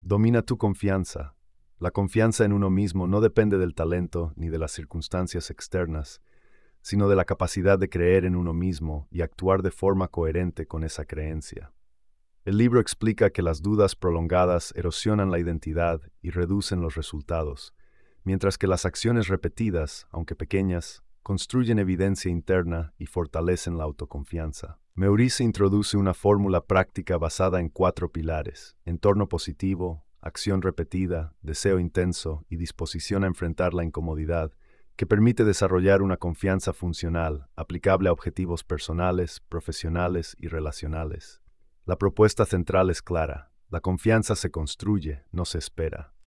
Domina tu confianza. La confianza en uno mismo no depende del talento ni de las circunstancias externas, sino de la capacidad de creer en uno mismo y actuar de forma coherente con esa creencia. El libro explica que las dudas prolongadas erosionan la identidad y reducen los resultados, mientras que las acciones repetidas, aunque pequeñas, construyen evidencia interna y fortalecen la autoconfianza. Meurice introduce una fórmula práctica basada en 4 pilares: entorno positivo, acción repetida, deseo intenso y disposición a enfrentar la incomodidad, que permite desarrollar una confianza funcional, aplicable a objetivos personales, profesionales y relacionales. La propuesta central es clara: la confianza se construye, no se espera.